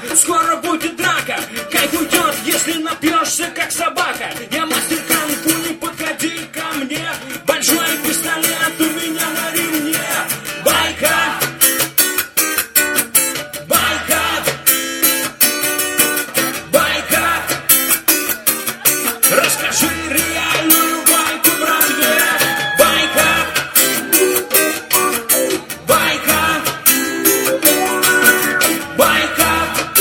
скоро будет драка. Кайф уйдет, если напьешься, как собака. Я мастер кунг-фу, не подходи ко мне. Большой пистолет у меня на ремне. Байка, байка, байка. Расскажи реальную байку, братве. Байка, байка, байка.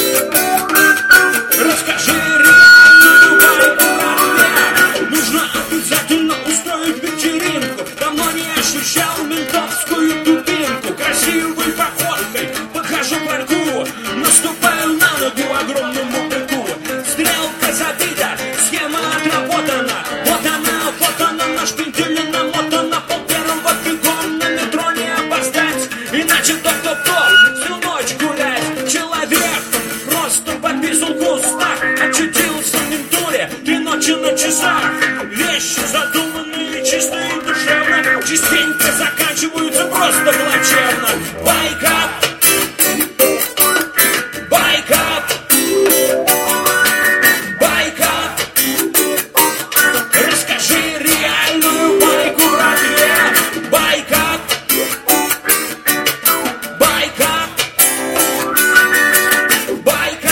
Расскажи реальную байку, братве. Нужно обязательно устроить вечеринку. Давно не ощущал ментовскую дубинку. Красивой походкой подхожу к ларьку, наступаю на ногу огромному быку. Стрелка забита, схема отработана. Вот она, на шпинделе намотана. Пол первого бегом на метро не опоздать. Иначе топ-топ-топ, всю ночь гулять. Человек просто подписал в кустах. Очутился в ментуре, 3 ночи на часах. Вещи задуманные чисто и душевно частенько заканчиваются просто плачевно. Байка, байка, байка. Расскажи реальную байку, братве. Байка, байка, байка.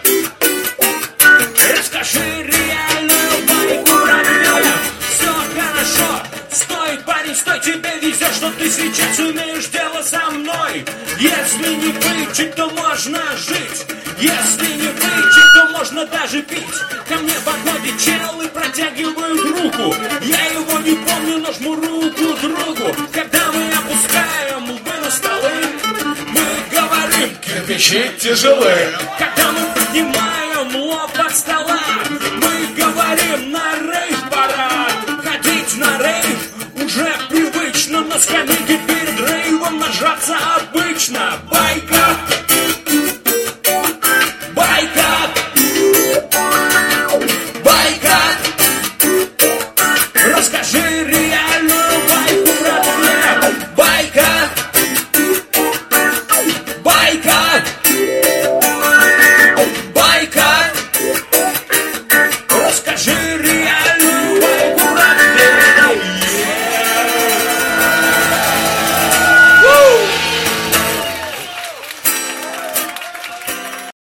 Расскажи реальную байку, братве. Все хорошо, стой, парень, стой, тебе везет, что ты сейчас имеешь дело со мной. Если не вычить, то можно жить. Если не вычить, то можно даже пить. Ко мне подходит чел и протягивает руку. Я его не помню, но жму руку другу. Когда мы опускаем лбы на столы, мы говорим: Кирпичи тяжелые. когда мы поднимаем лоб от стола, мы говорим: на рейв пора. Ходить на рейв уже привычно. На скамейке перед рейвом нажаться обычно.